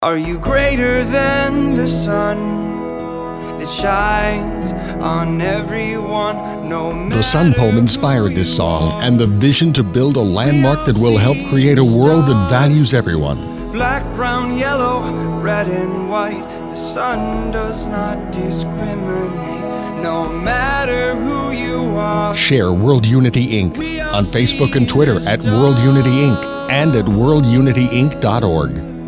Are you greater than the sun that shines on everyone? No matter The Sun poem inspired this song and the vision to build a landmark that will help create a world that values everyone. black, brown, yellow, red and white. The sun does not discriminate, no matter who you are. Share World Unity Inc. on Facebook and Twitter at World Unity Inc. and at worldunityinc.org.